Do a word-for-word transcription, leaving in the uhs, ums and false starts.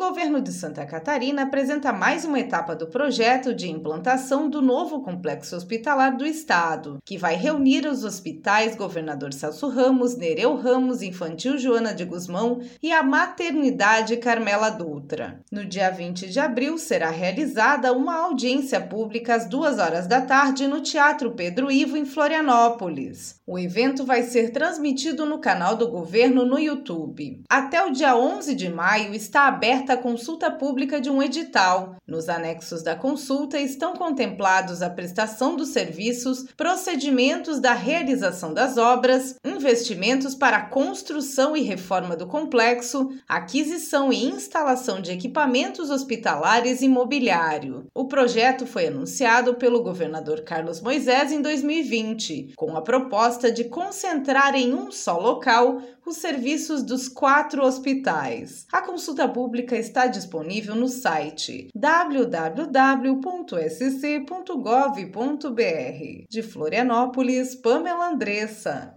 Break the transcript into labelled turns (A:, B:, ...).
A: governo de Santa Catarina apresenta mais uma etapa do projeto de implantação do novo complexo hospitalar do estado, que vai reunir os hospitais Governador Celso Ramos, Nereu Ramos, Infantil Joana de Guzmão e a Maternidade Carmela Dutra. No dia vinte de abril será realizada uma audiência pública às duas horas da tarde no Teatro Pedro Ivo, em Florianópolis. O evento vai ser transmitido no canal do governo no YouTube. Até o dia onze de maio está aberta a consulta pública de um edital. Nos anexos da consulta estão contemplados a prestação dos serviços, procedimentos da realização das obras, investimentos para a construção e reforma do complexo, aquisição e instalação de equipamentos hospitalares e mobiliário. O projeto foi anunciado pelo governador Carlos Moisés em dois mil e vinte, com a proposta de concentrar em um só local os serviços dos quatro hospitais. A consulta pública está disponível no site w w w ponto s c ponto gov ponto b r. De Florianópolis, Pamela Andressa.